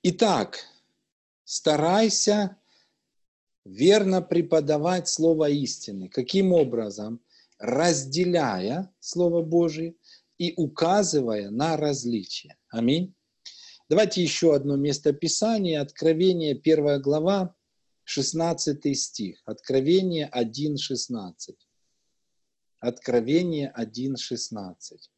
Итак, старайся верно преподавать Слово истины. Каким образом? Разделяя Слово Божие и указывая на различия. Аминь. Давайте еще одно местописание. Откровение, 1 глава, 16 стих. Откровение 1:16. Откровение 1:16.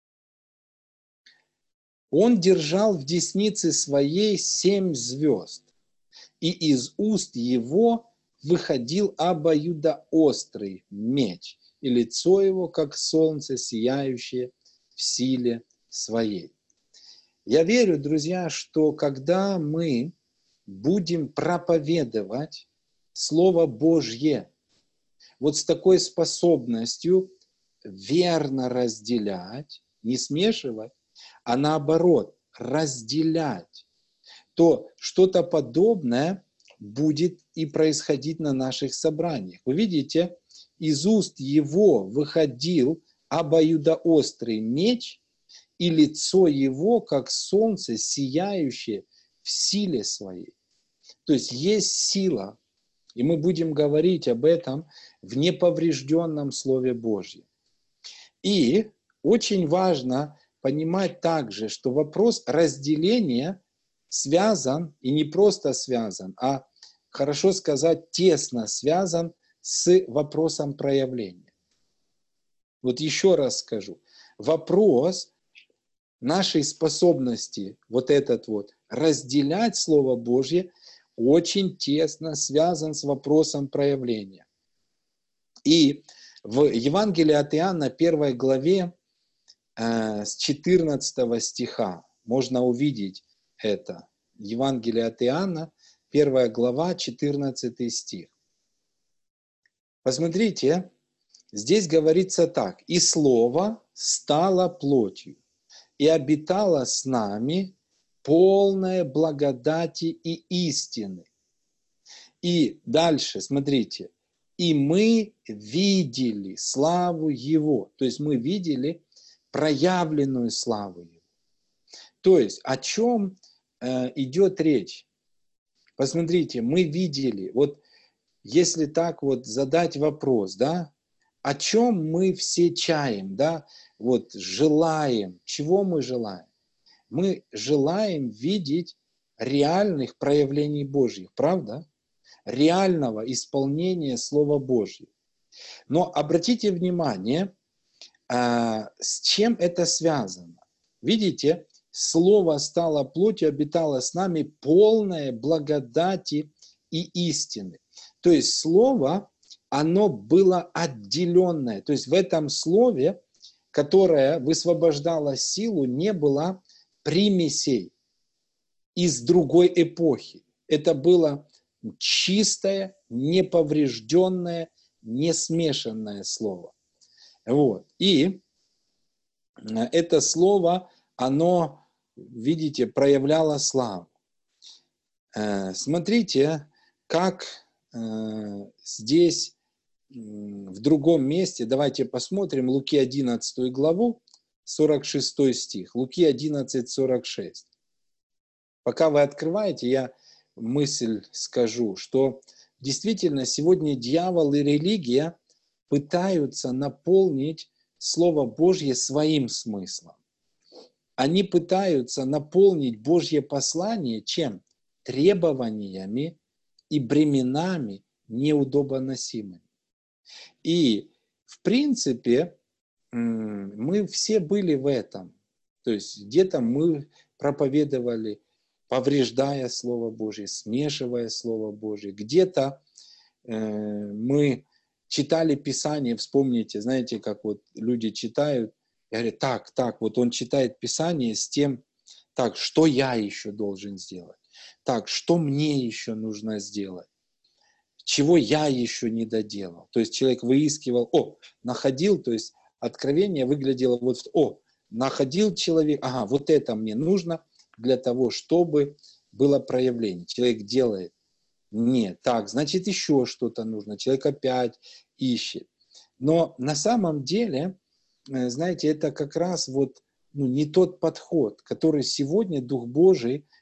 Он держал в деснице своей 7 звезд, и из уст его выходил обоюдоострый меч, и лицо его, как солнце, сияющее в силе своей. Я верю, друзья, что когда мы будем проповедовать Слово Божье, вот с такой способностью верно разделять, не смешивать, а наоборот, разделять, то что-то подобное будет и происходить на наших собраниях. Вы видите, из уст его выходил обоюдоострый меч, и лицо его, как солнце, сияющее в силе своей. То есть есть сила, и мы будем говорить об этом в неповрежденном Слове Божьем. И очень важно понимать также, что вопрос разделения связан, и не просто связан, а, хорошо сказать, тесно связан с вопросом проявления. Вот еще раз скажу. Вопрос нашей способности вот этот вот разделять Слово Божье очень тесно связан с вопросом проявления. И в Евангелии от Иоанна, 1 главе, с 14 стиха можно увидеть это. Евангелие от Иоанна, 1 глава, 14 стих. Посмотрите, здесь говорится так. «И Слово стало плотью, и обитало с нами, полное благодати и истины». И дальше, смотрите, «И мы видели славу Его». То есть мы видели проявленную славу Его. То есть о чем идет речь? Посмотрите, мы видели, вот если так вот задать вопрос, да, о чем мы все чаем, да, вот желаем, чего мы желаем? Мы желаем видеть реальных проявлений Божьих, правда? Реального исполнения Слова Божьего. Но обратите внимание, с чем это связано. Видите, Слово стало плотью, обитало с нами, полное благодати и истины. То есть Слово, оно было отделенное. То есть в этом Слове, которое высвобождало силу, не было примесей из другой эпохи. Это было чистое, неповрежденное, несмешанное Слово. Вот. И это Слово, оно, видите, проявляло славу. Смотрите, как здесь в другом месте, давайте посмотрим, Луки 11 главу, 46 стих, Луки 11, 46. Пока вы открываете, я мысль скажу, что действительно сегодня дьявол и религия пытаются наполнить Слово Божье своим смыслом. Они пытаются наполнить Божье послание чем? Требованиями и бременами неудобоносимыми. И, в принципе, мы все были в этом. То есть где-то мы проповедовали, повреждая Слово Божье, смешивая Слово Божье. Где-то мы читали Писание, вспомните, знаете, как вот люди читают, и говорят, так, вот он читает Писание с тем, так, что я еще должен сделать? Так, что мне еще нужно сделать? Чего я еще не доделал? То есть человек выискивал, находил, то есть откровение выглядело вот, находил человек, ага, вот это мне нужно для того, чтобы было проявление. Человек делает. Нет, так, значит, еще что-то нужно. Человек опять ищет. Но на самом деле, знаете, это как раз вот не тот подход, который сегодня Дух Божий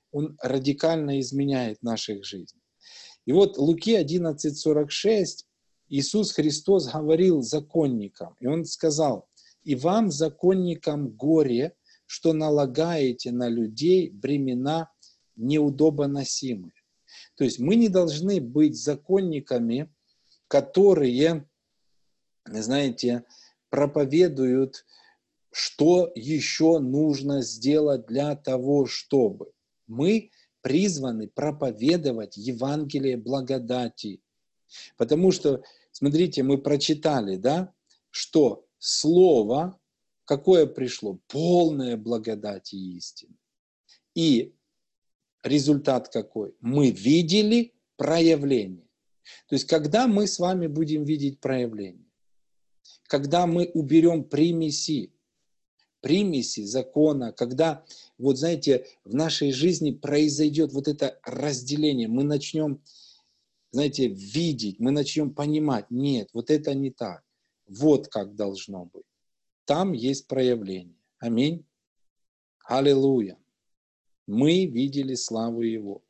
он радикально изменяет наших жизней. И вот Луки 11:46 Иисус Христос говорил законникам, и Он сказал: «И вам, законникам, горе, что налагаете на людей бремена неудобоносимые». То есть мы не должны быть законниками, которые, знаете, проповедуют, что еще нужно сделать для того, чтобы. Мы призваны проповедовать Евангелие благодати. Потому что, смотрите, мы прочитали, да, что Слово, какое пришло? Полное благодати и истины. И результат какой? Мы видели проявление. То есть, когда мы с вами будем видеть проявление? Когда мы уберем примеси закона, когда, вот знаете, в нашей жизни произойдет вот это разделение, мы начнем, знаете, видеть, мы начнем понимать, нет, вот это не так, вот как должно быть. Там есть проявление. Аминь. Аллилуйя. Мы видели славу Его.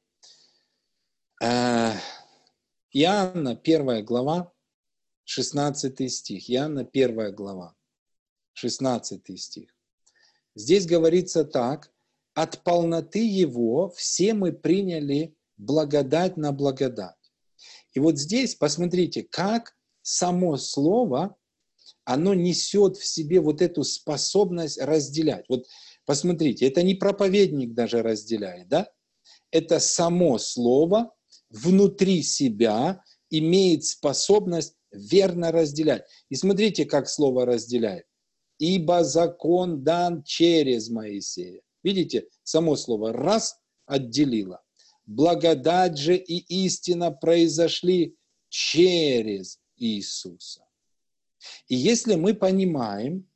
Иоанна 1 глава, 16 стих. Иоанна 1 глава, 16 стих. Здесь говорится так: от полноты Его все мы приняли благодать на благодать. И вот здесь посмотрите, как само слово, оно несет в себе вот эту способность разделять. Вот посмотрите, это не проповедник даже разделяет, да? Это само слово внутри себя имеет способность верно разделять. И смотрите, как слово разделяет. «Ибо закон дан через Моисея». Видите, само слово раз отделило. Благодать же и истина произошли через Иисуса. И если мы понимаем,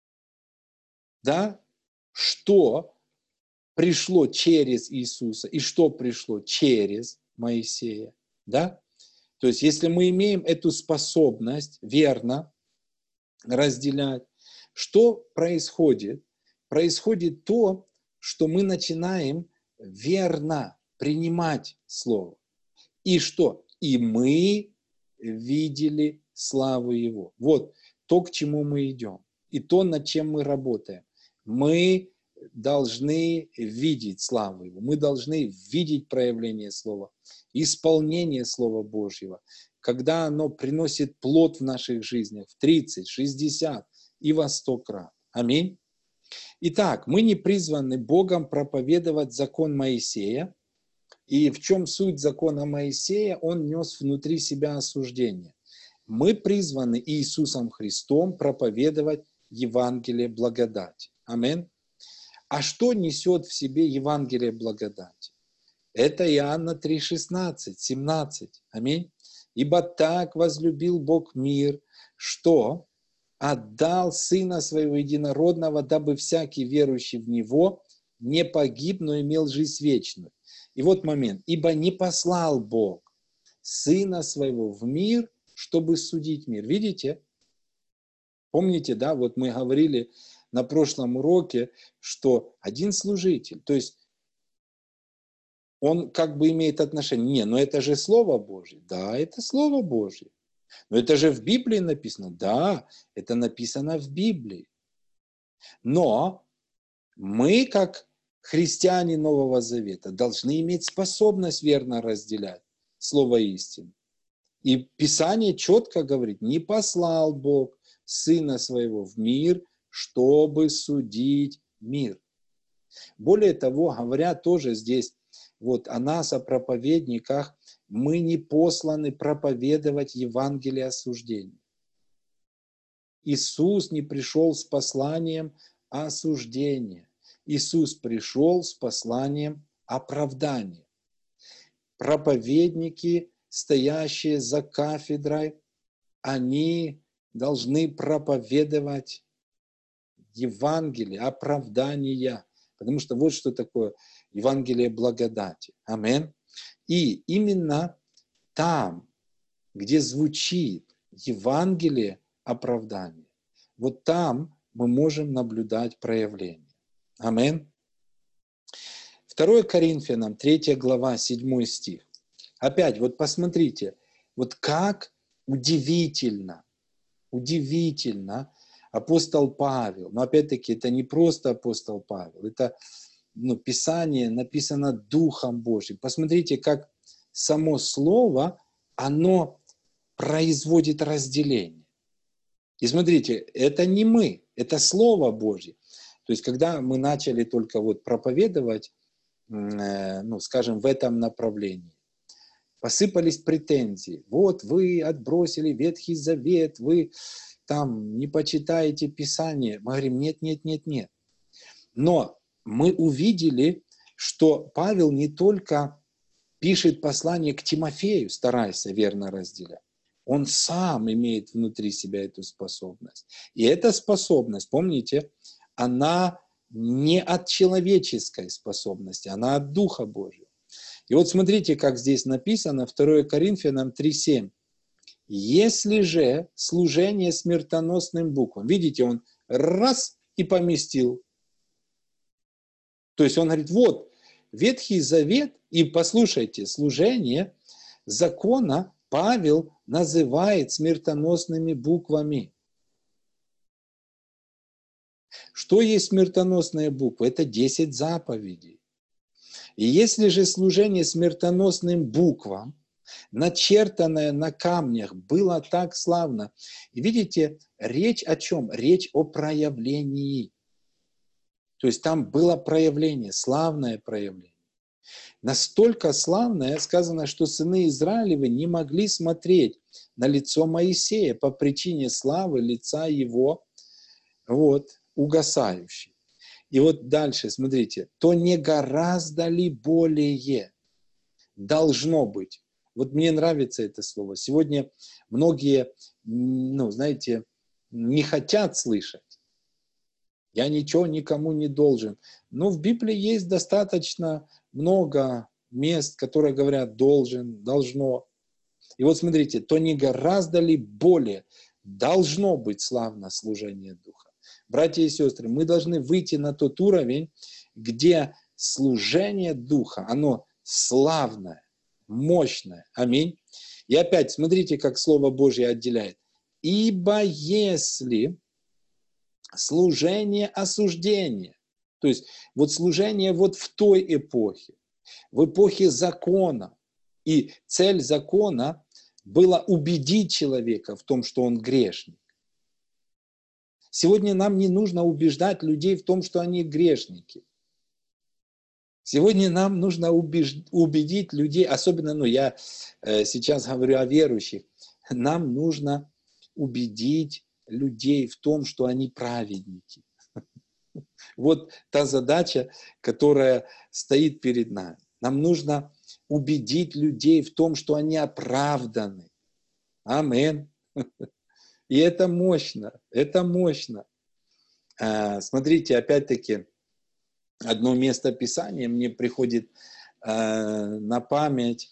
да, что пришло через Иисуса и что пришло через Моисея, да, то есть если мы имеем эту способность верно разделять, что происходит? Происходит то, что мы начинаем верно принимать Слово. И что? И мы видели славу Его. Вот то, к чему мы идем. И то, над чем мы работаем. Мы должны видеть славу Его. Мы должны видеть проявление Слова, исполнение Слова Божьего, когда оно приносит плод в наших жизнях в 30, 60 и во 100 крат. Аминь. Итак, мы не призваны Богом проповедовать закон Моисея. И в чем суть закона Моисея? Он нес внутри себя осуждение. Мы призваны Иисусом Христом проповедовать Евангелие благодати. Аминь. А что несет в себе Евангелие благодати? Это Иоанна 3:16, 17. Аминь. «Ибо так возлюбил Бог мир, что отдал Сына Своего Единородного, дабы всякий верующий в Него не погиб, но имел жизнь вечную». И вот момент. «Ибо не послал Бог Сына Своего в мир, чтобы судить мир». Видите? Помните, да, вот мы говорили на прошлом уроке, что один служитель, то есть он как бы имеет отношение. Не, но это же Слово Божье. Да, это Слово Божье. Но это же в Библии написано. Да, это написано в Библии. Но мы, как христиане Нового Завета, должны иметь способность верно разделять Слово истины. И Писание четко говорит: не послал Бог Сына Своего в мир, чтобы судить мир. Более того, говоря тоже здесь вот о нас, о проповедниках, мы не посланы проповедовать Евангелие осуждения. Иисус не пришел с посланием осуждения. Иисус пришел с посланием оправдания. Проповедники, стоящие за кафедрой, они должны проповедовать Евангелие, оправдания. Потому что вот что такое Евангелие благодати. Аминь. И именно там, где звучит Евангелие оправдания, вот там мы можем наблюдать проявление. Аминь. 2 Коринфянам, 3 глава, 7 стих. Опять, вот посмотрите, вот как удивительно апостол Павел, но опять-таки это не просто апостол Павел, это Писание написано Духом Божьим. Посмотрите, как само слово, оно производит разделение. И смотрите, это не мы, это Слово Божье. То есть, когда мы начали только вот проповедовать, скажем, в этом направлении, посыпались претензии. Вот вы отбросили Ветхий Завет, вы там не почитаете Писание. Мы говорим, нет. Но мы увидели, что Павел не только пишет послание к Тимофею, стараясь верно разделять, он сам имеет внутри себя эту способность. И эта способность, помните, она не от человеческой способности, она от Духа Божьего. И вот смотрите, как здесь написано, 2 Коринфянам 3:7. Если же служение смертоносным буквам, видите, он раз и поместил. То есть он говорит, вот, Ветхий Завет, и послушайте, служение закона Павел называет смертоносными буквами. Что есть смертоносные буквы? Это 10 заповедей. И если же служение смертоносным буквам, начертанное на камнях, было так славно, и видите, речь о чем? Речь о проявлении. То есть там было проявление, славное проявление. Настолько славное, сказано, что сыны Израилевы не могли смотреть на лицо Моисея по причине славы лица его угасающей. И вот дальше, смотрите, то не гораздо ли более должно быть. Вот мне нравится это слово. Сегодня многие, не хотят слышать. Я ничего никому не должен. Но в Библии есть достаточно много мест, которые говорят должен, должно. И вот смотрите, то не гораздо ли более должно быть славно служение Духа. Братья и сестры, мы должны выйти на тот уровень, где служение Духа, оно славное, мощное. Аминь. И опять, смотрите, как Слово Божье отделяет. Ибо если служение осуждения, то есть вот служение вот в той эпохе, в эпохе закона, и цель закона была убедить человека в том, что он грешник. Сегодня нам не нужно убеждать людей в том, что они грешники. Сегодня нам нужно убедить людей, особенно, я сейчас говорю о верующих, нам нужно убедить людей в том, что они праведники. Вот та задача, которая стоит перед нами. Нам нужно убедить людей в том, что они оправданы. Амин. И это мощно, это мощно. Смотрите, опять-таки, одно место Писания мне приходит на память.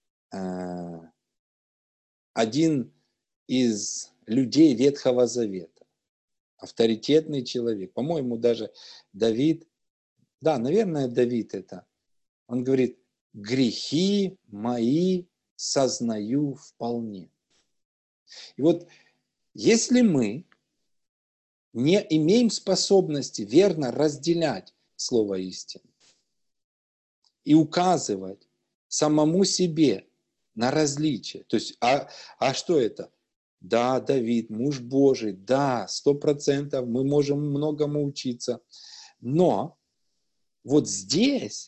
Один из людей Ветхого Завета, авторитетный человек, по-моему, даже Давид, да, наверное, Давид это, он говорит, грехи мои сознаю вполне. И вот если мы не имеем способности верно разделять слово истины и указывать самому себе на различия, то есть, что это? Да, Давид, муж Божий, да, 100%, мы можем многому учиться, но вот здесь,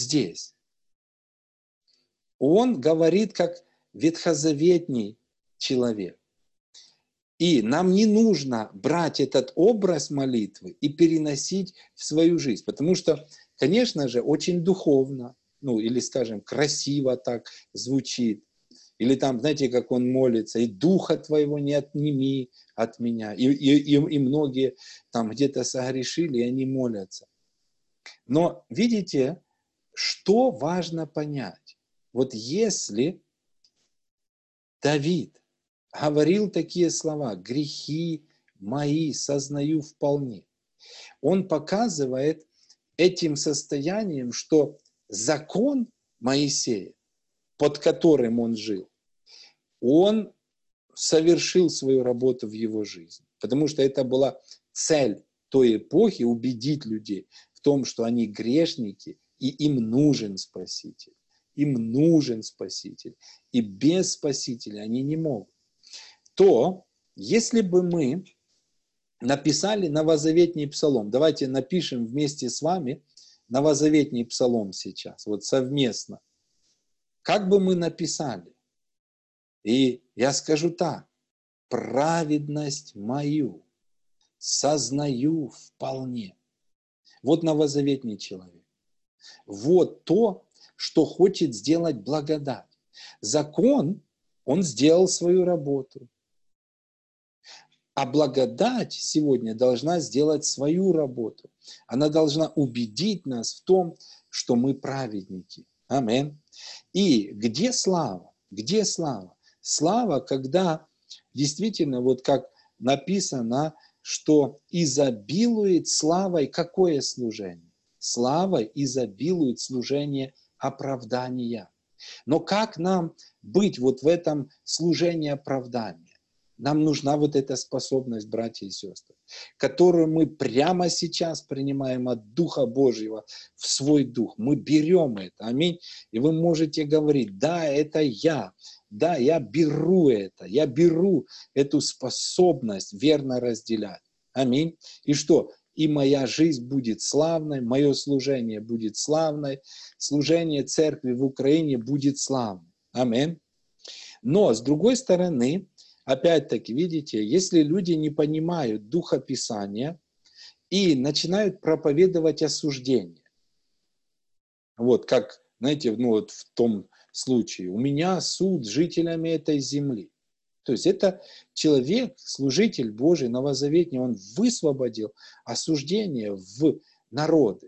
он говорит как ветхозаветний человек. И нам не нужно брать этот образ молитвы и переносить в свою жизнь, потому что, конечно же, очень духовно, или, скажем, красиво так звучит, или там, знаете, как он молится, и духа твоего не отними от меня, и многие там где-то согрешили, и они молятся. Но видите, что важно понять? Вот если Давид говорил такие слова, грехи мои сознаю вполне, он показывает этим состоянием, что закон Моисея, под которым он жил, он совершил свою работу в его жизни. Потому что это была цель той эпохи — убедить людей в том, что они грешники, и им нужен Спаситель. Им нужен Спаситель. И без Спасителя они не могут. То, если бы мы написали новозаветний псалом, давайте напишем вместе с вами новозаветний псалом сейчас, вот совместно. Как бы мы написали? И я скажу так: праведность мою сознаю вполне. Вот новозаветний человек. Вот то, что хочет сделать благодать. Закон, он сделал свою работу. А благодать сегодня должна сделать свою работу. Она должна убедить нас в том, что мы праведники. Аминь. И где слава? Где слава? Слава, когда действительно, вот как написано, что изобилует славой какое служение? Славой изобилует служение оправдания. Но как нам быть вот в этом служении оправдания? Нам нужна вот эта способность, братья и сестры, которую мы прямо сейчас принимаем от Духа Божьего в свой дух. Мы берем это, аминь. И вы можете говорить: да, это я, да, я беру это, я беру эту способность верно разделять. Аминь. И что? И моя жизнь будет славной, мое служение будет славной, служение церкви в Украине будет славным. Аминь. Но, с другой стороны, опять-таки, видите, если люди не понимают Духа Писания и начинают проповедовать осуждение, вот как, знаете, ну вот в том случае, у меня суд с жителями этой земли. То есть это человек, служитель Божий, новозаветний, он высвободил осуждение в народы.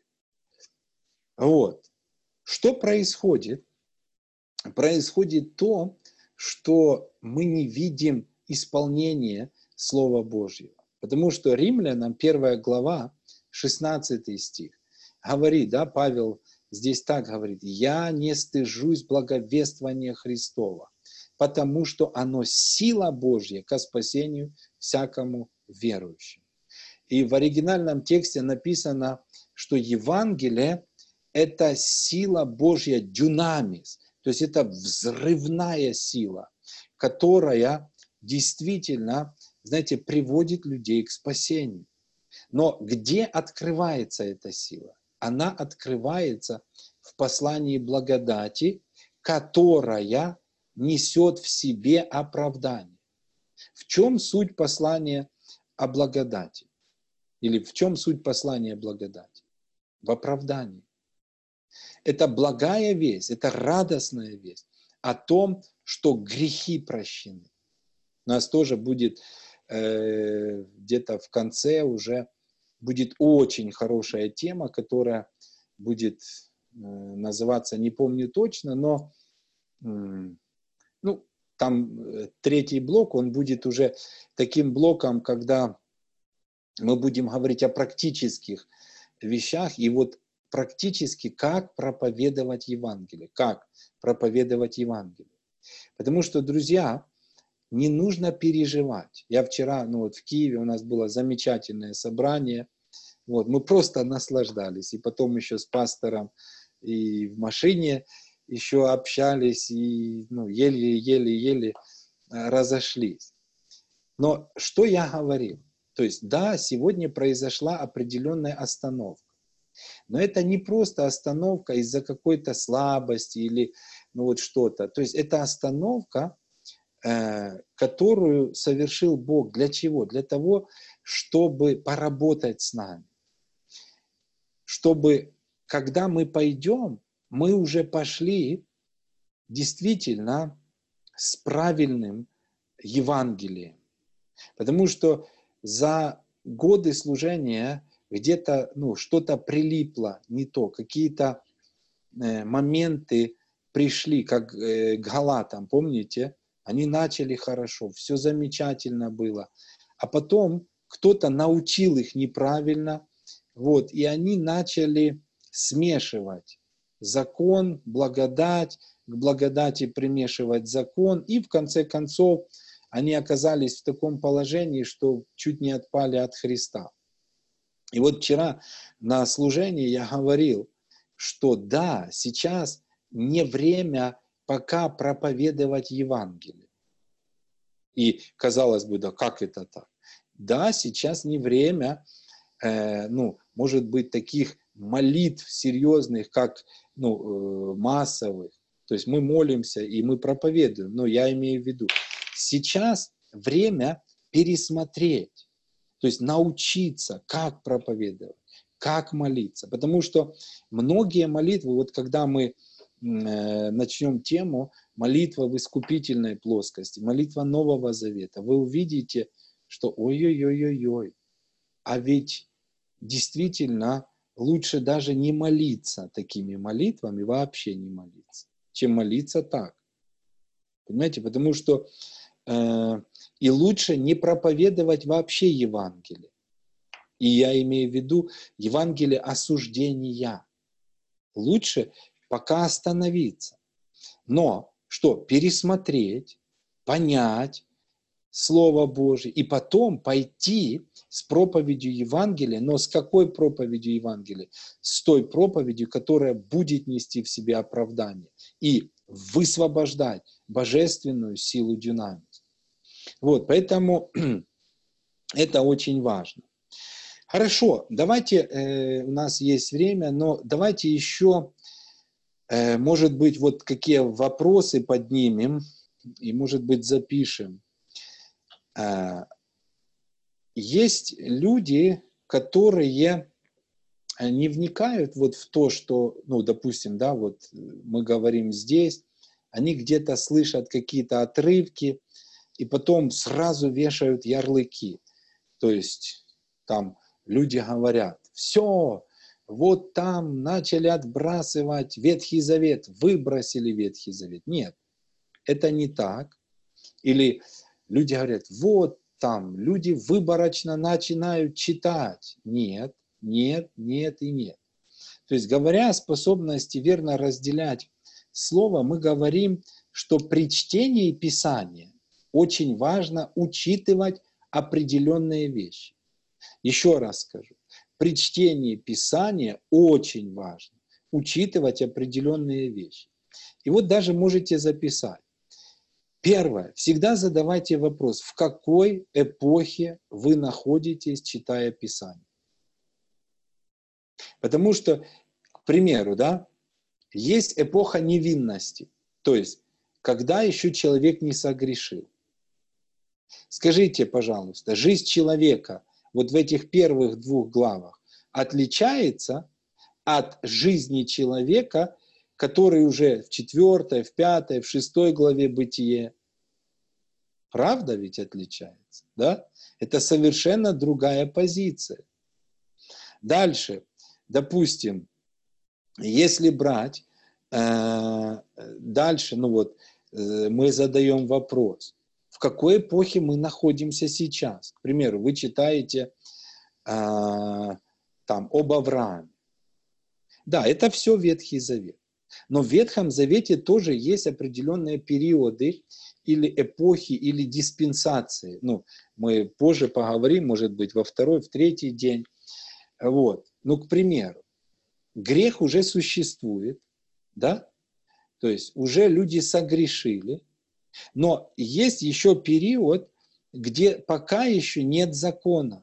Вот. Что происходит? Происходит то, что мы не видим исполнения Слова Божьего. Потому что Римлянам 1 глава, 16 стих, говорит, да, Павел здесь так говорит: «Я не стыжусь благовествования Христова, потому что оно сила Божья ко спасению всякому верующему». И в оригинальном тексте написано, что Евангелие – это сила Божья, дюнамис, то есть это взрывная сила, которая действительно, знаете, приводит людей к спасению. Но где открывается эта сила? Она открывается в послании благодати, которая несет в себе оправдание. В чем суть послания о благодати? Или в чем суть послания благодати? В оправдании. Это благая весть, это радостная весть о том, что грехи прощены. У нас тоже будет где-то в конце уже будет очень хорошая тема, которая будет называться, не помню точно, но ну, там третий блок, он будет уже таким блоком, когда мы будем говорить о практических вещах, и вот практически как проповедовать Евангелие, как проповедовать Евангелие. Потому что, друзья, не нужно переживать. Я вчера, ну вот в Киеве у нас было замечательное собрание, вот, мы просто наслаждались, и потом еще с пастором и в машине еще общались, и ну, еле разошлись. Но что я говорил? То есть, да, сегодня произошла определенная остановка. Но это не просто остановка из-за какой-то слабости или ну вот что-то. То есть это остановка, которую совершил Бог. Для чего? Для того, чтобы поработать с нами. Чтобы, когда мы пойдем, мы уже пошли действительно с правильным Евангелием. Потому что за годы служения где-то ну, что-то прилипло не то, какие-то моменты пришли, как к Галатам, помните? Они начали хорошо, все замечательно было, а потом кто-то научил их неправильно, вот, и они начали смешивать закон, благодать, к благодати примешивать закон, и в конце концов они оказались в таком положении, что чуть не отпали от Христа. И вот вчера на служении я говорил, что да, сейчас не время пока проповедовать Евангелие. И казалось бы, да как это так? Да, сейчас не время, может быть, таких молитв серьезных, как массовых. То есть мы молимся и мы проповедуем, но я имею в виду, сейчас время пересмотреть, то есть научиться, как проповедовать, как молиться. Потому что многие молитвы, вот когда мы начнем тему молитва в искупительной плоскости, молитва Нового Завета, вы увидите, что ой-ой-ой-ой-ой, а ведь действительно лучше даже не молиться такими молитвами, вообще не молиться, чем молиться так. Понимаете, потому что и лучше не проповедовать вообще Евангелие. И я имею в виду Евангелие осуждения. Лучше пока остановиться. Но что? Пересмотреть, понять Слово Божие и потом пойти с проповедью Евангелия. Но с какой проповедью Евангелия? С той проповедью, которая будет нести в себе оправдание и высвобождать божественную силу дюнамис. Вот, поэтому это очень важно. Хорошо, давайте, у нас есть время, но давайте еще, может быть, вот какие вопросы поднимем и, может быть, запишем. Есть люди, которые не вникают вот в то, что, допустим, да, вот мы говорим здесь, они где-то слышат какие-то отрывки и потом сразу вешают ярлыки. То есть там люди говорят, все, вот там начали отбрасывать Ветхий Завет, выбросили Ветхий Завет. Нет, это не так. Или люди говорят, вот там люди выборочно начинают читать. Нет, нет, нет и нет. То есть, говоря о способности верно разделять слово, мы говорим, что при чтении Писания очень важно учитывать определенные вещи. Еще раз скажу, при чтении Писания очень важно учитывать определенные вещи. И вот даже можете записать. Первое. Всегда задавайте вопрос, в какой эпохе вы находитесь, читая Писание. Потому что, к примеру, да, есть эпоха невинности, то есть, когда еще человек не согрешил. Скажите, пожалуйста, жизнь человека вот в этих первых 2 главах отличается от жизни человека, который уже в 4, в 5, в 6 главе Бытие? Правда ведь отличается, да? Это совершенно другая позиция. Дальше, допустим, если брать дальше, мы задаем вопрос, в какой эпохе мы находимся сейчас? К примеру, вы читаете там об Аврааме. Да, это все Ветхий Завет. Но в Ветхом Завете тоже есть определенные периоды или эпохи, или диспенсации. Мы позже поговорим, может быть, во 2-й, в 3-й день. Вот. К примеру, грех уже существует, да? То есть уже люди согрешили, но есть еще период, где пока еще нет закона.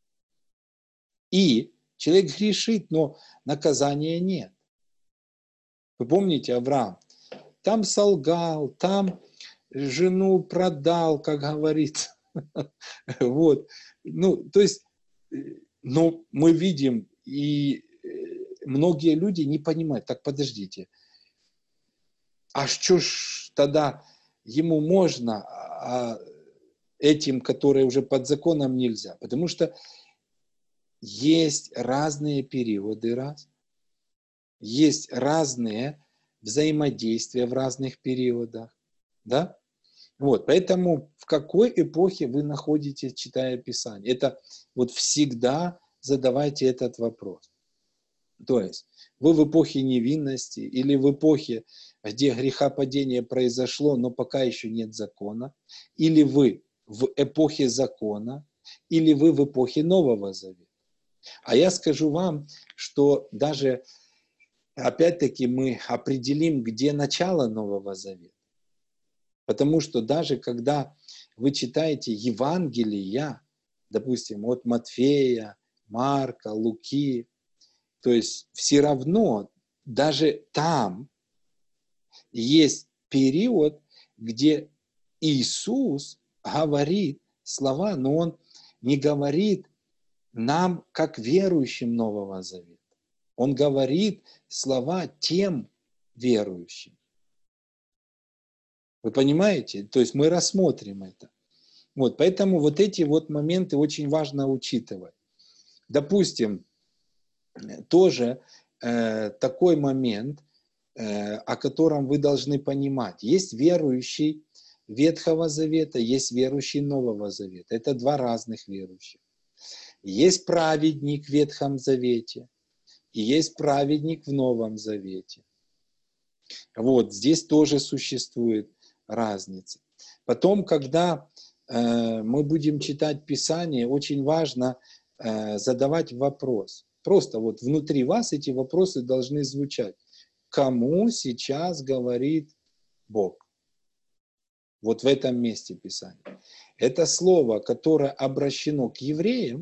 И человек грешит, но наказания нет. Вы помните Авраам? Там солгал, там жену продал, как говорится. Вот. То есть, мы видим, и многие люди не понимают, так подождите, а что ж тогда ему можно, а этим, которые уже под законом, нельзя? Потому что есть разные периоды, есть разные взаимодействия в разных периодах, да? Вот, поэтому в какой эпохе вы находитесь, читая Писание? Это вот всегда задавайте этот вопрос. То есть Вы в эпохе невинности или в эпохе, где грехопадение произошло, но пока еще нет закона, или вы в эпохе закона, или вы в эпохе Нового Завета. А я скажу вам, что даже, опять-таки, мы определим, где начало Нового Завета. Потому что даже когда вы читаете Евангелия, допустим, от Матфея, Марка, Луки, то есть все равно даже там есть период, где Иисус говорит слова, но Он не говорит нам, как верующим Нового Завета. Он говорит слова тем верующим. Вы понимаете? То есть мы рассмотрим это. Вот, поэтому вот эти вот моменты очень важно учитывать. Допустим, тоже такой момент, о котором вы должны понимать. Есть верующий Ветхого Завета, есть верующий Нового Завета. Это два разных верующих. Есть праведник в Ветхом Завете, и есть праведник в Новом Завете. Вот, здесь тоже существует разница. Потом, когда мы будем читать Писание, очень важно задавать вопрос. Просто вот внутри вас эти вопросы должны звучать. Кому сейчас говорит Бог? Вот в этом месте Писания. Это слово, которое обращено к евреям,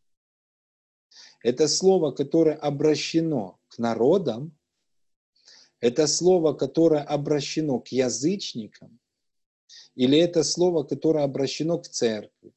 это слово, которое обращено к народам, это слово, которое обращено к язычникам, или это слово, которое обращено к церкви.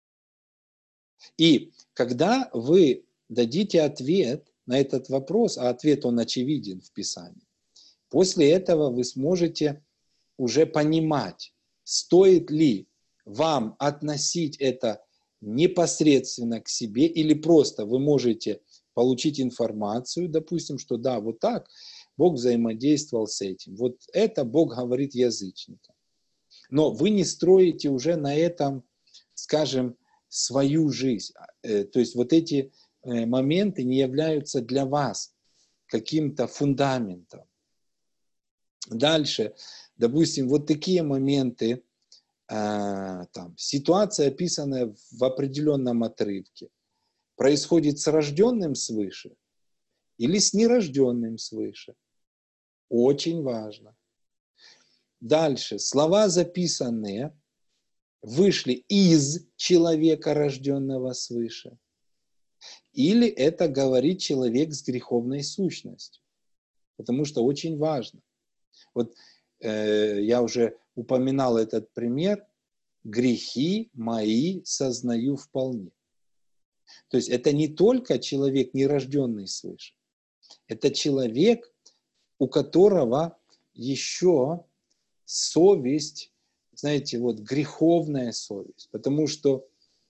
И когда вы дадите ответ на этот вопрос, а ответ он очевиден в Писании, после этого вы сможете уже понимать, стоит ли вам относить это непосредственно к себе, или просто вы можете получить информацию, допустим, что да, вот так Бог взаимодействовал с этим. Вот это Бог говорит язычникам. Но вы не строите уже на этом, скажем, свою жизнь. То есть вот эти моменты не являются для вас каким-то фундаментом. Дальше, допустим, вот такие моменты, там, ситуация, описанная в определенном отрывке, происходит с рожденным свыше или с нерожденным свыше. Очень важно. Дальше, слова записанные вышли из человека, рожденного свыше, или это говорит человек с греховной сущностью. Потому что очень важно. Вот я уже упоминал этот пример. Грехи мои сознаю вполне. То есть это не только человек, нерожденный свыше. Это человек, у которого еще совесть, знаете, вот греховная совесть. Потому что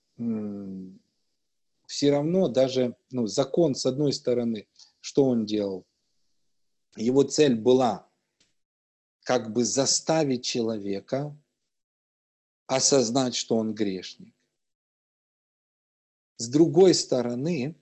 все равно даже закон, с одной стороны, что он делал? Его цель была как бы заставить человека осознать, что он грешник. С другой стороны,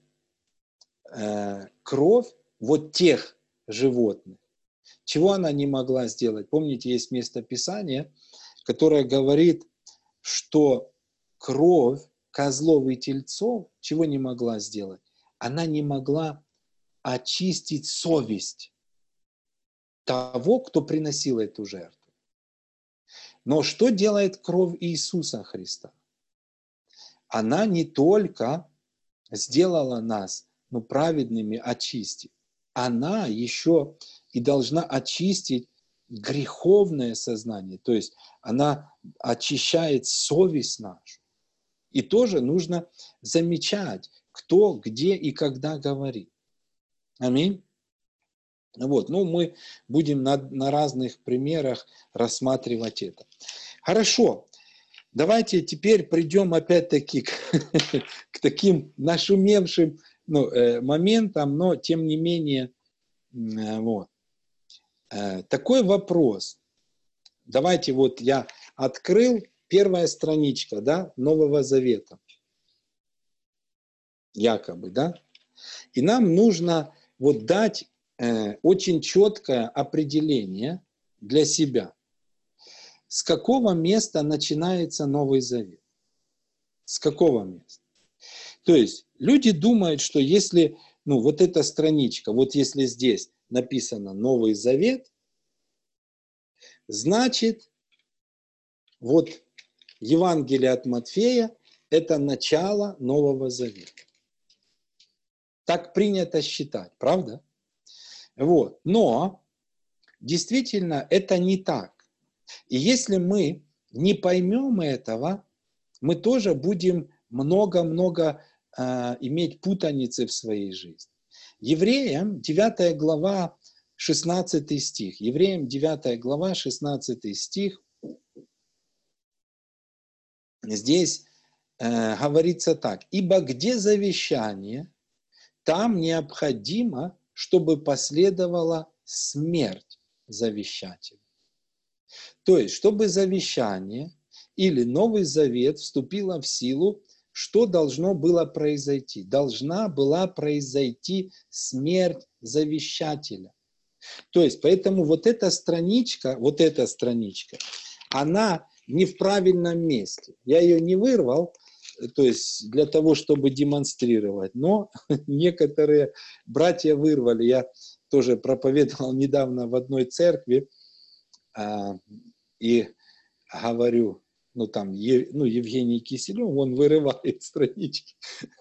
кровь вот тех животных, чего она не могла сделать? Помните, есть место Писания, которое говорит, что кровь козлов и тельцов чего не могла сделать? Она не могла очистить совесть того, кто приносил эту жертву. Но что делает кровь Иисуса Христа? Она не только сделала нас праведными, очистив, она еще и должна очистить греховное сознание, то есть она очищает совесть нашу. И тоже нужно замечать, кто, где и когда говорит. Аминь. Вот, мы будем на разных примерах рассматривать это. Хорошо, давайте теперь придем опять-таки к таким нашумевшим моментам, но тем не менее, вот. Такой вопрос. Давайте вот я открыл, первая страничка, да, Нового Завета. Якобы, да. И нам нужно вот дать очень четкое определение для себя. С какого места начинается Новый Завет? С какого места? То есть люди думают, что если, вот эта страничка, вот если здесь написано Новый Завет, значит, вот Евангелие от Матфея – это начало Нового Завета. Так принято считать, правда? Вот. Но действительно это не так. И если мы не поймем этого, мы тоже будем много-много иметь путаницы в своей жизни. Евреям 9 глава 16 стих. Евреям 9 глава 16 стих. Здесь говорится так. «Ибо где завещание, там необходимо, чтобы последовала смерть завещателя». То есть, чтобы завещание или Новый Завет вступило в силу, что должно было произойти? Должна была произойти смерть завещателя. То есть, поэтому вот эта страничка, она не в правильном месте. Я ее не вырвал, то есть для того, чтобы демонстрировать, но некоторые братья вырвали. Я тоже проповедовал недавно в одной церкви и говорю, Евгений Киселев, он вырывает странички.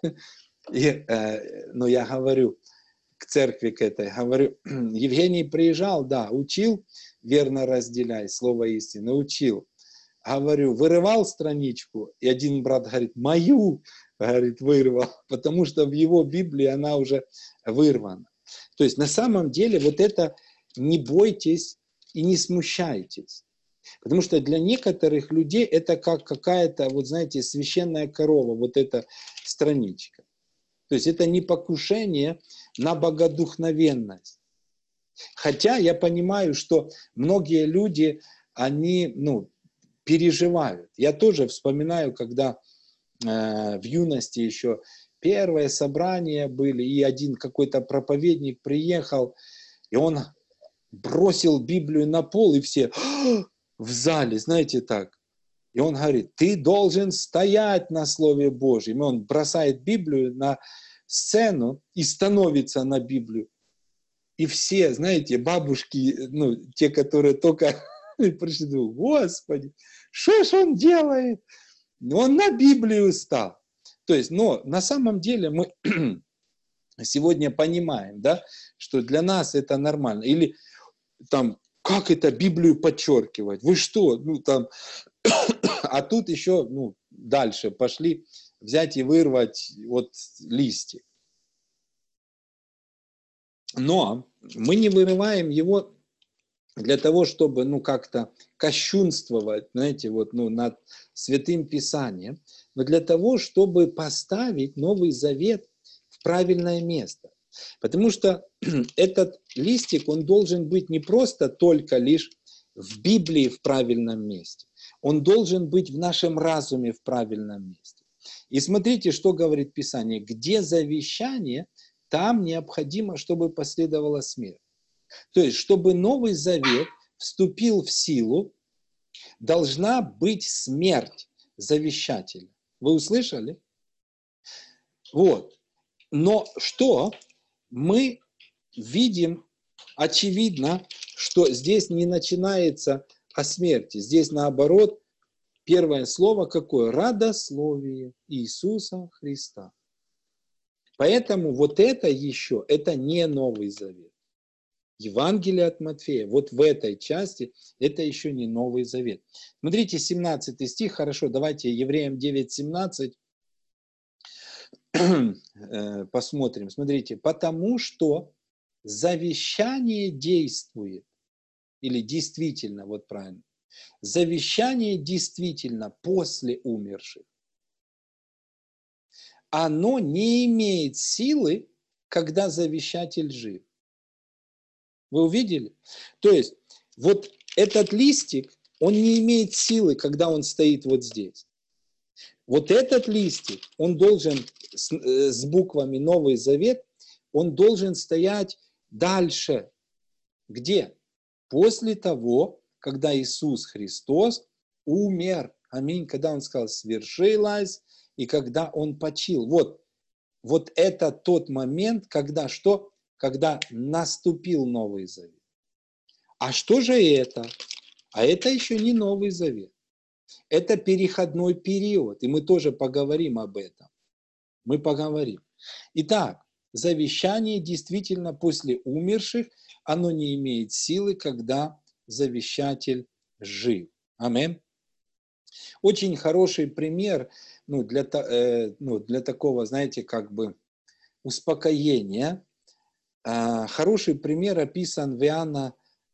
Но я говорю к церкви к этой, говорю, Евгений приезжал, да, учил, верно разделяй, слово истины, учил. Говорю, вырывал страничку, и один брат говорит, мою, говорит, вырвал, потому что в его Библии она уже вырвана. То есть на самом деле вот это не бойтесь и не смущайтесь. Потому что для некоторых людей это как какая-то, священная корова, вот эта страничка. То есть это не покушение на богодухновенность. Хотя я понимаю, что многие люди, они, переживают. Я тоже вспоминаю, когда в юности еще первые собрания были, и один какой-то проповедник приехал, и он бросил Библию на пол, и все в зале, знаете так. И он говорит, ты должен стоять на Слове Божьем. И он бросает Библию на сцену и становится на Библию. И все, знаете, бабушки, те, которые только пришли, думают, Господи, что ж он делает? Он на Библию стал. То есть, но на самом деле мы сегодня понимаем, да, что для нас это нормально. Или там, как это Библию подчеркивать? Вы что? А тут еще, дальше пошли взять и вырвать листья. Но мы не вырываем его для того, чтобы, как-то кощунствовать, знаете, над Святым Писанием, но для того, чтобы поставить Новый Завет в правильное место. Потому что этот листик, он должен быть не просто только лишь в Библии в правильном месте. Он должен быть в нашем разуме в правильном месте. И смотрите, что говорит Писание. Где завещание, там необходимо, чтобы последовала смерть. То есть, чтобы Новый Завет вступил в силу, должна быть смерть завещателя. Вы услышали? Вот. Но что мы видим, очевидно, что здесь не начинается о смерти. Здесь наоборот, первое слово какое? Радословие Иисуса Христа. Поэтому это не Новый Завет. Евангелие от Матфея, в этой части, это еще не Новый Завет. Смотрите, 17 стих, хорошо, давайте Евреям 9:17 посмотрим. Смотрите, потому что завещание действует, или действительно, правильно, завещание действительно после умерших. Оно не имеет силы, когда завещатель жив. Вы увидели? То есть, этот листик, он не имеет силы, когда он стоит здесь. Этот листик, он должен с буквами Новый Завет, он должен стоять дальше. Где? После того, когда Иисус Христос умер. Аминь. Когда Он сказал «свершилось», и когда Он почил. Вот это тот момент, когда что? Когда наступил Новый Завет. А что же это? А это еще не Новый Завет. Это переходной период, и мы тоже поговорим об этом. Мы поговорим. Итак, завещание действительно после умерших, оно не имеет силы, когда завещатель жив. Аминь. Очень хороший пример для такого, знаете, как бы успокоения. Хороший пример описан в Иоанна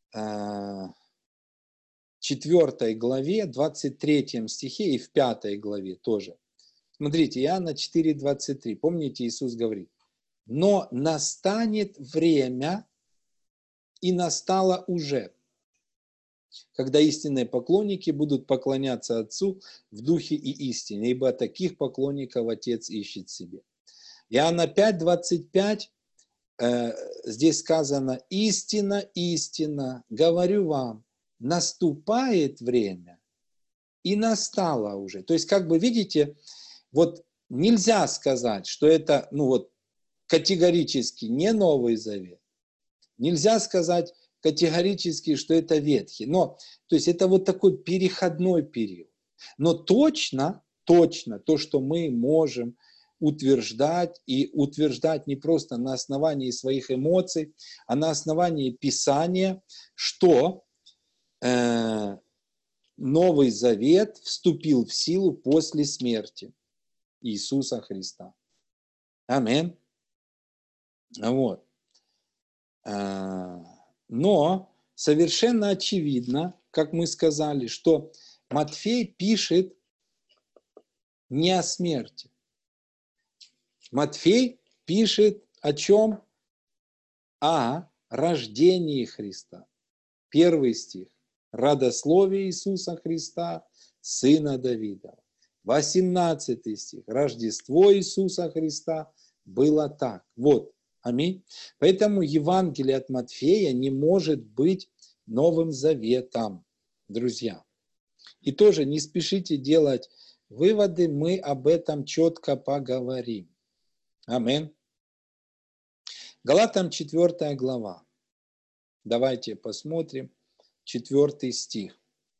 4 главе, 23 стихе и в 5 главе тоже. Смотрите, Иоанна 4:23. Помните, Иисус говорит: «Но настанет время, и настало уже, когда истинные поклонники будут поклоняться Отцу в духе и истине, ибо таких поклонников Отец ищет себе». Иоанна 5:25, здесь сказано: «Истина, истина, говорю вам, наступает время, и настало уже». То есть, как бы видите, вот нельзя сказать, что это, категорически не Новый Завет. Нельзя сказать категорически, что это Ветхий. То есть это вот такой переходной период. Но точно то, что мы можем утверждать, и утверждать не просто на основании своих эмоций, а на основании Писания, что Новый Завет вступил в силу после смерти Иисуса Христа. Аминь. Вот. Но совершенно очевидно, как мы сказали, что Матфей пишет не о смерти. Матфей пишет о чем? О рождении Христа. 1 стих. Родословие Иисуса Христа, сына Давида. 18 стих. Рождество Иисуса Христа было так. Вот. Аминь. Поэтому Евангелие от Матфея не может быть Новым Заветом, друзья. И тоже не спешите делать выводы, мы об этом четко поговорим. Аминь. Галатам 4 глава. Давайте посмотрим 4 стих.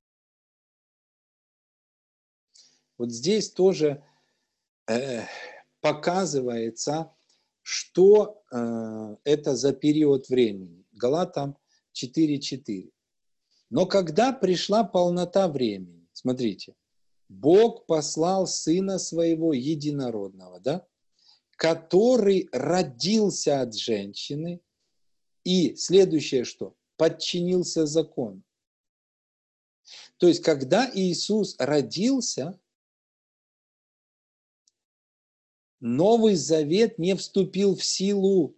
Вот здесь тоже показывается, что это за период времени. Галатам 4:4. Но когда пришла полнота времени, смотрите, Бог послал Сына Своего Единородного, да, который родился от женщины, и следующее что? Подчинился закону. То есть, когда Иисус родился, Новый Завет не вступил в силу.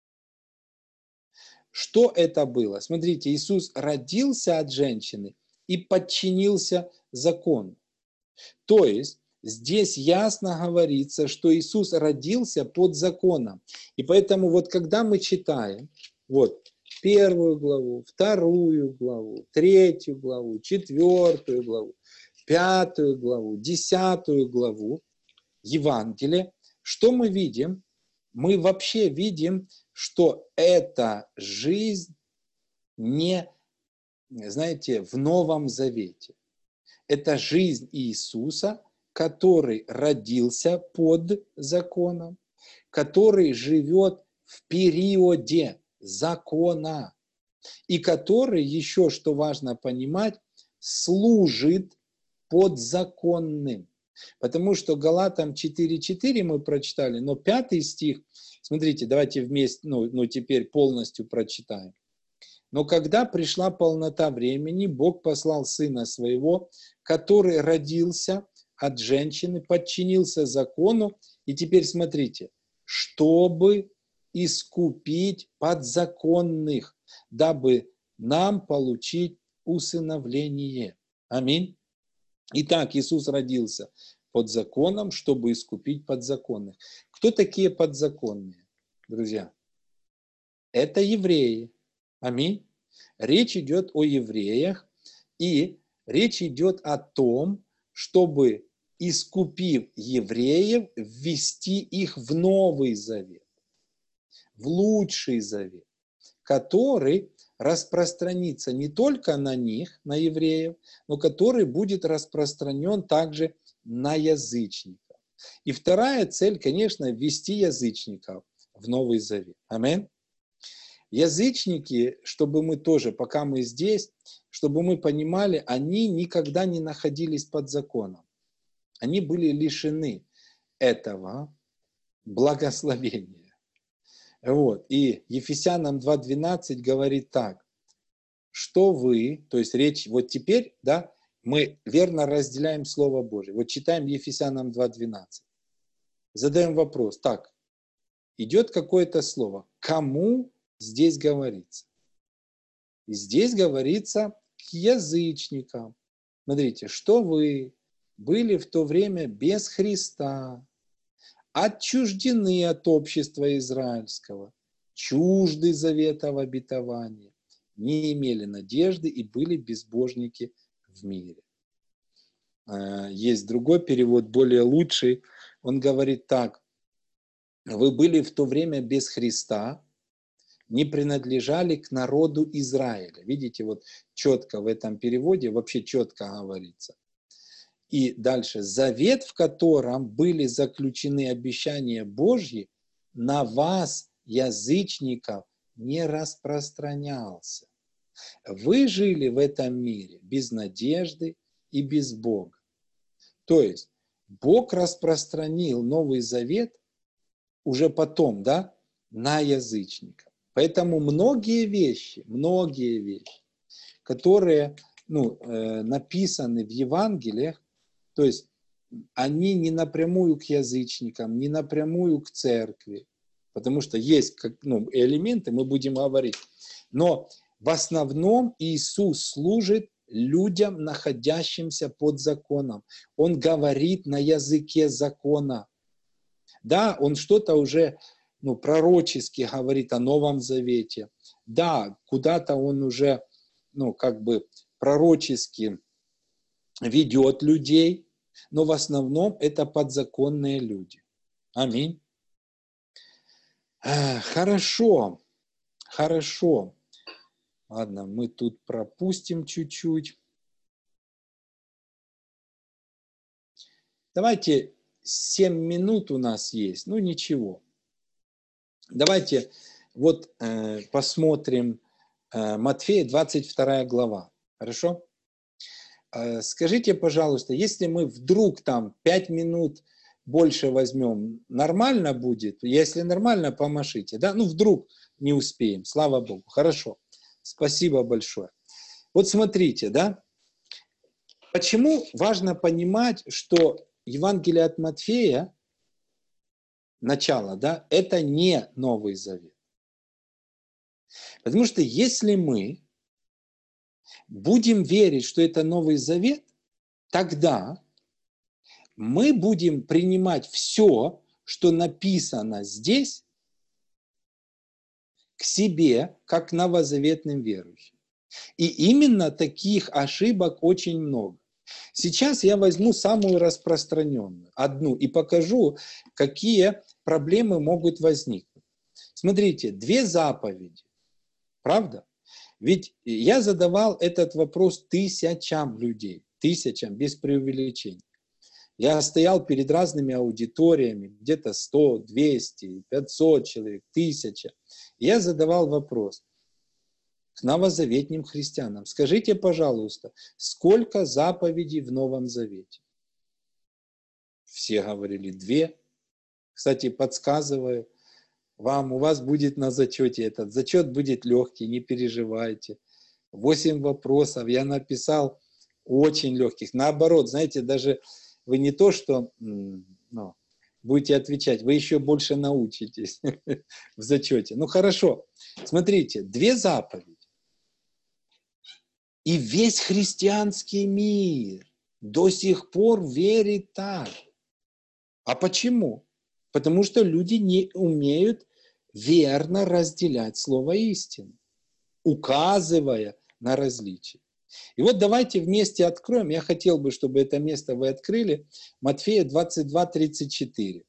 Что это было? Смотрите, Иисус родился от женщины и подчинился закону. То есть, здесь ясно говорится, что Иисус родился под законом. И поэтому вот когда мы читаем, 1 главу, 2 главу, 3 главу, 4 главу, 5 главу, 10 главу Евангелия, что мы видим? Мы вообще видим, что эта жизнь не, знаете, в Новом Завете. Это жизнь Иисуса, который родился под законом, который живет в периоде закона, и который, еще что важно понимать, служит подзаконным. Потому что Галатам 4:4 мы прочитали, но 5 стих, смотрите, давайте вместе, теперь полностью прочитаем. Но когда пришла полнота времени, Бог послал Сына Своего, который родился от женщины, подчинился закону, и теперь смотрите, чтобы искупить подзаконных, дабы нам получить усыновление. Аминь. Итак, Иисус родился под законом, чтобы искупить подзаконных. Кто такие подзаконные, друзья? это евреи. Аминь. Речь идет о евреях, и речь идет о том, чтобы, искупив евреев, ввести их в Новый Завет, в лучший Завет, который распространится не только на них, на евреев, но который будет распространен также на язычников. И вторая цель, конечно, ввести язычников в Новый Завет. Аминь. Язычники, чтобы мы тоже, пока мы здесь, чтобы мы понимали, они никогда не находились под законом. Они были лишены этого благословения. Вот. И Ефесянам 2:12 говорит так, что вы, то есть речь, вот теперь, да, мы верно разделяем Слово Божие. Вот читаем Ефесянам 2:12. Задаем вопрос, так, идет какое-то слово, кому здесь говорится? И здесь говорится к язычникам. Смотрите, что вы были в то время без Христа, отчуждены от общества израильского, чужды заветов обетования, не имели надежды и были безбожники в мире. Есть другой перевод, более лучший. Он говорит так. Вы были в то время без Христа, не принадлежали к народу Израиля. Видите, вот четко в этом переводе, вообще четко говорится. И дальше. Завет, в котором были заключены обещания Божьи, на вас, язычников, не распространялся. Вы жили в этом мире без надежды и без Бога. То есть Бог распространил Новый Завет уже потом, да, на язычников. Поэтому многие вещи, которые написаны в Евангелиях, то есть они не напрямую к язычникам, не напрямую к церкви, потому что есть элементы, мы будем говорить. Но в основном Иисус служит людям, находящимся под законом. Он говорит на языке закона. Да, он что-то уже пророчески говорит о Новом Завете. Да, куда-то он уже пророчески ведет людей, но в основном это подзаконные люди. Аминь. Хорошо. Ладно, мы тут пропустим чуть-чуть. Давайте 7 минут у нас есть, ничего. Давайте посмотрим Матфея 22 глава. Хорошо? Скажите, пожалуйста, если мы вдруг 5 минут больше возьмем, нормально будет? Если нормально, помашите. Да? Вдруг не успеем. Слава Богу. Хорошо. Спасибо большое. Вот смотрите, да? Почему важно понимать, что Евангелие от Матфея, начало, да, это не Новый Завет. Потому что если мы будем верить, что это Новый Завет, тогда мы будем принимать все, что написано здесь, к себе, как новозаветным верующим. И именно таких ошибок очень много. Сейчас я возьму самую распространенную, одну, и покажу, какие проблемы могут возникнуть. Смотрите, 2 заповеди, правда? Ведь я задавал этот вопрос тысячам людей, без преувеличения. Я стоял перед разными аудиториями, где-то 100, 200, 500 человек, 1000. Я задавал вопрос к новозаветным христианам. Скажите, пожалуйста, сколько заповедей в Новом Завете? Все говорили 2. Кстати, подсказываю вам, у вас будет на зачете этот. Зачет будет легкий, не переживайте. 8 вопросов я написал очень легких. Наоборот, знаете, даже вы не то, что будете отвечать, вы еще больше научитесь в зачете. Хорошо. Смотрите, 2 заповеди. И весь христианский мир до сих пор верит так. А почему? Потому что люди не умеют верно разделять слово истины, указывая на различия. И вот давайте вместе откроем, я хотел бы, чтобы это место вы открыли, Матфея 22:34.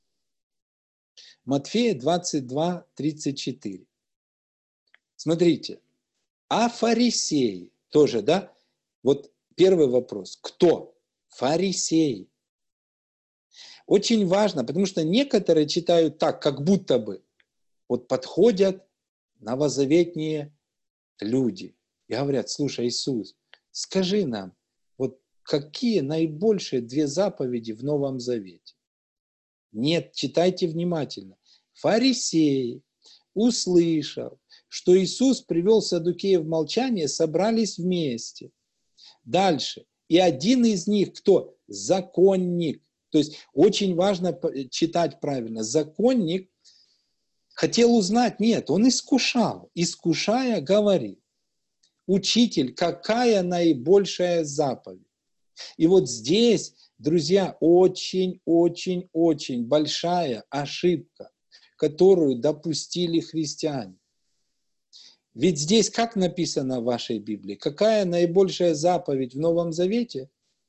Матфея 22:34. Смотрите, а фарисеи тоже, да? Вот первый вопрос. Кто? Фарисеи. Очень важно, потому что некоторые читают так, как будто бы вот подходят новозаветные люди и говорят: слушай, Иисус, скажи нам, вот какие наибольшие две заповеди в Новом Завете? Нет, читайте внимательно. Фарисеи, услышав, что Иисус привел саддукеев в молчание, собрались вместе. Дальше. И один из них, кто? Законник. То есть очень важно читать правильно. Законник хотел узнать, нет, он искушал. Искушая, говорит: учитель, какая наибольшая заповедь? И вот здесь, друзья, очень-очень-очень большая ошибка, которую допустили христиане. Ведь здесь как написано в вашей Библии? Какая наибольшая заповедь в Новом Завете?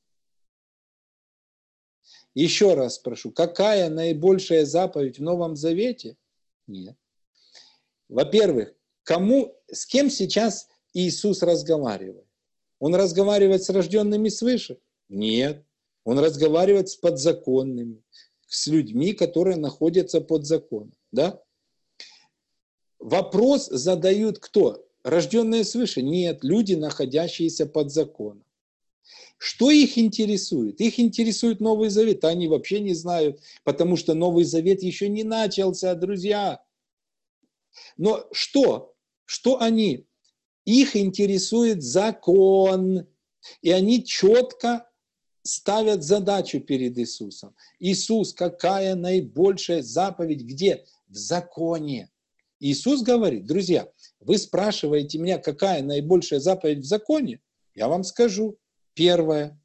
Еще раз спрошу, какая наибольшая заповедь в Новом Завете? Нет. Во-первых, с кем сейчас Иисус разговаривает? Он разговаривает с рожденными свыше? Нет. Он разговаривает с подзаконными, с людьми, которые находятся под законом. Да? Вопрос задают кто? Рожденные свыше? Нет. Люди, находящиеся под законом. Что их интересует? Их интересует Новый Завет. Они вообще не знают, потому что Новый Завет еще не начался, друзья. Но что? Что они? Их интересует закон. И они четко ставят задачу перед Иисусом. Иисус, какая наибольшая заповедь? Где? В законе. Иисус говорит: друзья, вы спрашиваете меня, какая наибольшая заповедь в законе? Я вам скажу. Первая.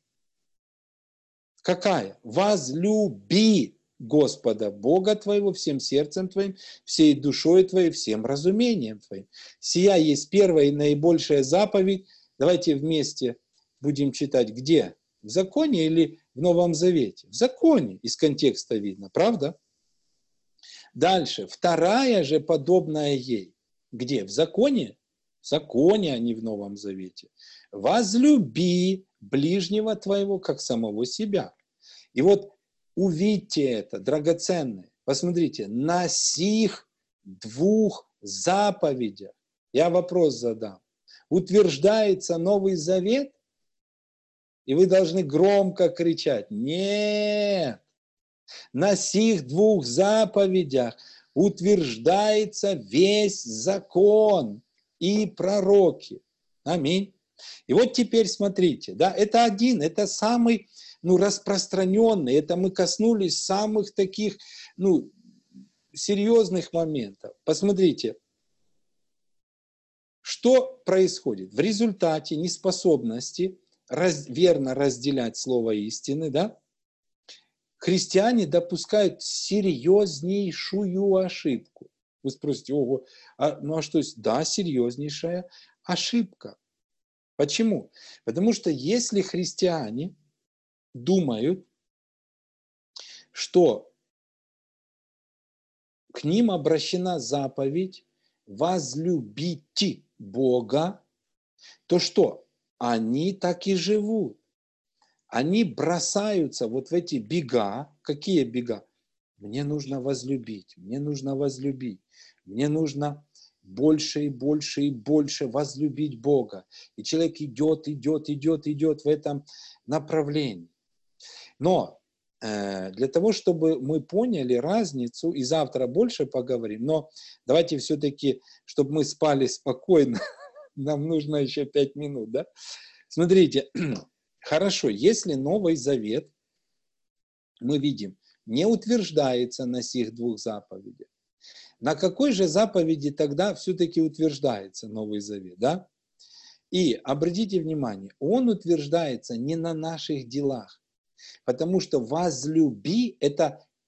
Какая? Возлюби Господа Бога твоего всем сердцем твоим, всей душой твоей, всем разумением твоим. Сия есть первая и наибольшая заповедь. Давайте вместе будем читать. Где? В законе или в Новом Завете? В законе, из контекста видно, правда? Дальше. Вторая же, подобная ей. Где? В законе? В законе, а не в Новом Завете. Возлюби ближнего твоего, как самого себя. И вот увидьте это, драгоценное. Посмотрите, на сих двух заповедях, я вопрос задам, утверждается Новый Завет? И вы должны громко кричать: нет! На сих двух заповедях утверждается весь закон и пророки. Аминь. И вот теперь смотрите, да, это это самый, распространенный, это мы коснулись самых таких, серьезных моментов. Посмотрите, что происходит в результате неспособности верно разделять слово истины, да? Христиане допускают серьезнейшую ошибку. Вы спросите: ого, а что есть? Да, серьезнейшая ошибка. Почему? Потому что если христиане думают, что к ним обращена заповедь возлюбите Бога, то что? Они так и живут. Они бросаются вот в эти бега. Какие бега? Мне нужно возлюбить, мне нужно возлюбить, мне нужно больше и больше и больше возлюбить Бога. И человек идет в этом направлении. Но для того, чтобы мы поняли разницу, и завтра больше поговорим, но давайте все-таки, чтобы мы спали спокойно, нам нужно еще 5 минут, да? Смотрите, хорошо, если Новый Завет, мы видим, не утверждается на сих двух заповедях, на какой же заповеди тогда все-таки утверждается Новый Завет, да? И обратите внимание, он утверждается не на наших делах, потому что возлюби – это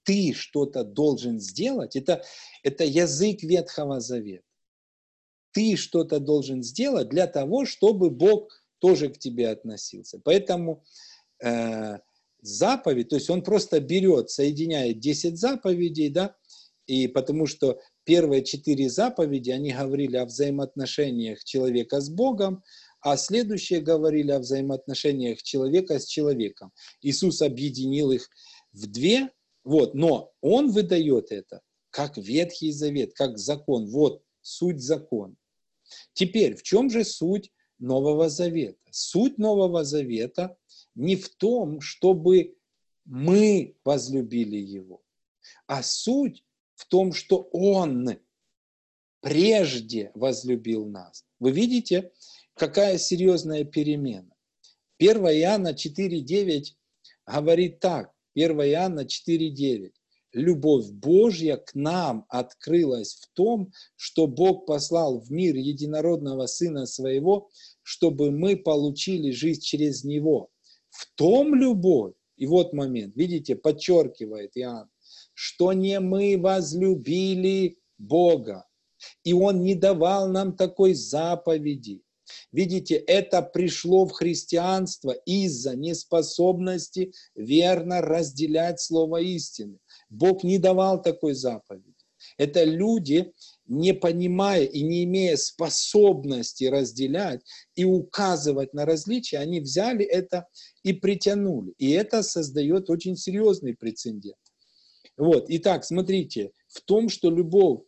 ты что-то должен сделать, это язык Ветхого Завета. Ты что-то должен сделать для того, чтобы Бог тоже к тебе относился. Поэтому заповедь, то есть он просто берет, соединяет 10 заповедей, да, и потому что первые 4 заповеди, они говорили о взаимоотношениях человека с Богом, а следующие говорили о взаимоотношениях человека с человеком. Иисус объединил их в 2, вот, но он выдает это как Ветхий Завет, как закон. Вот суть закона. Теперь, в чем же суть Нового Завета? Суть Нового Завета не в том, чтобы мы возлюбили Его, а суть в том, что Он прежде возлюбил нас. Вы видите, какая серьезная перемена? 1 Иоанна 4,9 говорит так. 1 Иоанна 4,9. Любовь Божья к нам открылась в том, что Бог послал в мир единородного Сына Своего, чтобы мы получили жизнь через Него. В том любовь, и вот момент, видите, подчеркивает Иоанн, что не мы возлюбили Бога, и Он не давал нам такой заповеди. Видите, это пришло в христианство из-за неспособности верно разделять слово истины. Бог не давал такой заповеди. Это люди, не понимая и не имея способности разделять и указывать на различия, они взяли это и притянули. И это создает очень серьезный прецедент. Вот. Итак, смотрите, в том, что любовь,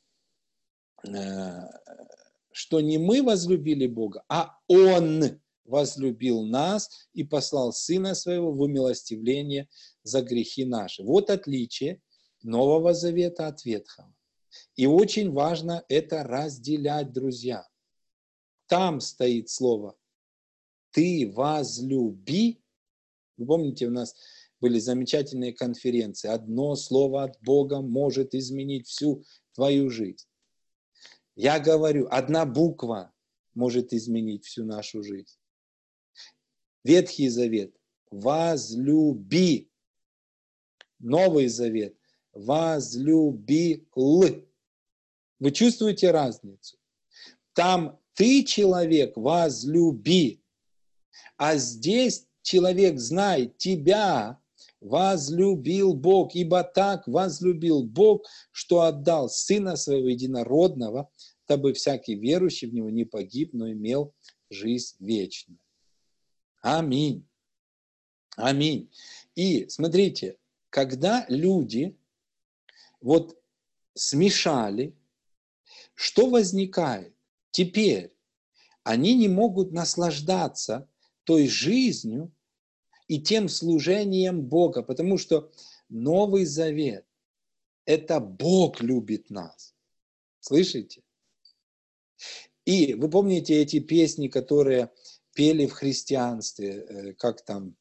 что не мы возлюбили Бога, а Он возлюбил нас и послал Сына Своего в умилостивление за грехи наши. Вот отличие Нового Завета от Ветхого. И очень важно это разделять, друзья. Там стоит слово «ты возлюби». Вы помните, у нас были замечательные конференции. Одно слово от Бога может изменить всю твою жизнь. Я говорю, одна буква может изменить всю нашу жизнь. Ветхий Завет – возлюби. Новый Завет – возлюбил. Вы чувствуете разницу? Там ты, человек, возлюби. А здесь человек, знай, тебя возлюбил Бог, ибо так возлюбил Бог, что отдал Сына Своего Единородного, дабы всякий верующий в Него не погиб, но имел жизнь вечную. Аминь. Аминь. И смотрите, когда люди вот смешали, что возникает? Теперь они не могут наслаждаться той жизнью и тем служением Бога, потому что Новый Завет – это Бог любит нас. Слышите? И вы помните эти песни, которые пели в христианстве, как там,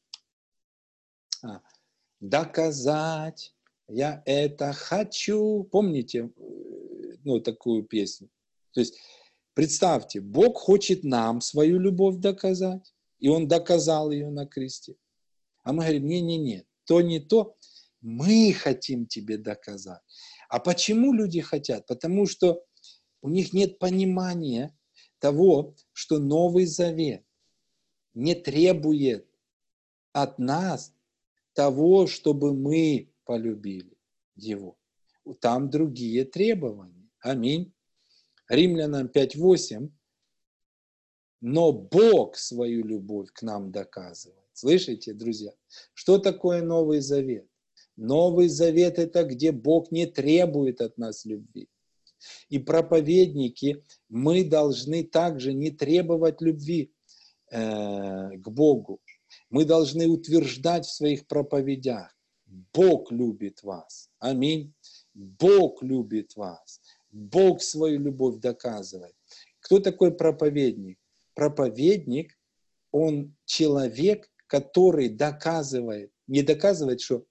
доказать я это хочу. Помните, ну, такую песню? То есть, представьте, Бог хочет нам свою любовь доказать, и Он доказал ее на кресте. А мы говорим, не-не-не, то не то, мы хотим тебе доказать. А почему люди хотят? Потому что у них нет понимания того, что Новый Завет не требует от нас того, чтобы мы полюбили Его. Там другие требования. Аминь. Римлянам 5:8. Но Бог свою любовь к нам доказывает. Слышите, друзья? Что такое Новый Завет? Новый Завет – это где Бог не требует от нас любви. И проповедники, мы должны также не требовать любви к Богу. Мы должны утверждать в своих проповедях: Бог любит вас. Аминь. Бог любит вас. Бог свою любовь доказывает. Кто такой проповедник? Проповедник, он человек, который доказывает, не доказывает, что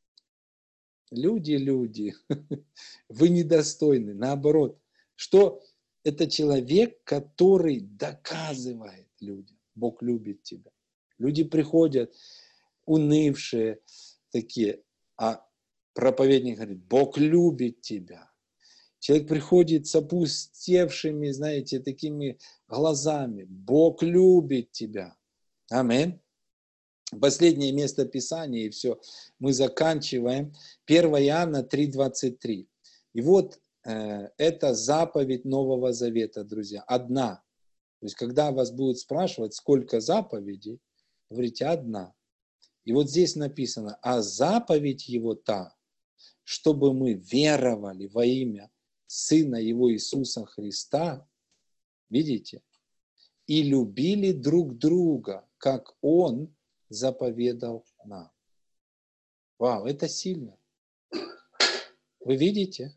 люди, вы недостойны, наоборот, что это человек, который доказывает людям: Бог любит тебя. Люди приходят унывшие такие, а проповедник говорит, Бог любит тебя. Человек приходит с опустевшими, знаете, такими глазами. Бог любит тебя. Аминь. Последнее место Писания, и все, мы заканчиваем. 1 Иоанна 3:23. И вот это заповедь Нового Завета, друзья. Одна. То есть, когда вас будут спрашивать, сколько заповедей, говорите, одна. И вот здесь написано, а заповедь его та, чтобы мы веровали во имя Сына Его Иисуса Христа, видите, и любили друг друга, как Он заповедал нам. Вау, это сильно. Вы видите?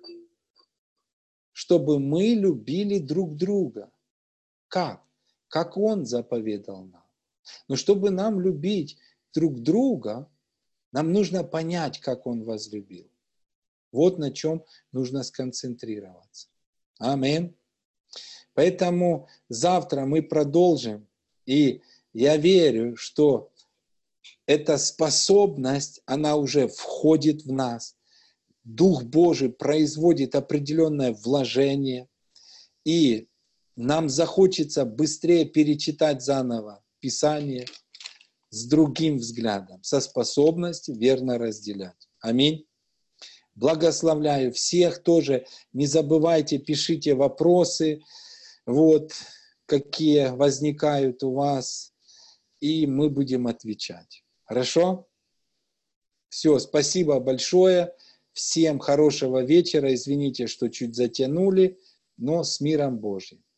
Чтобы мы любили друг друга. Как? Как Он заповедал нам. Но чтобы нам любить друг друга, нам нужно понять, как Он возлюбил. Вот на чем нужно сконцентрироваться. Аминь. Поэтому завтра мы продолжим. И я верю, что эта способность, она уже входит в нас. Дух Божий производит определенное вложение. И нам захочется быстрее перечитать заново Писание с другим взглядом, со способностью верно разделять. Аминь. Благословляю всех тоже. Не забывайте, пишите вопросы, вот, какие возникают у вас, и мы будем отвечать. Хорошо? Все, спасибо большое. Всем хорошего вечера. Извините, что чуть затянули, но с миром Божьим.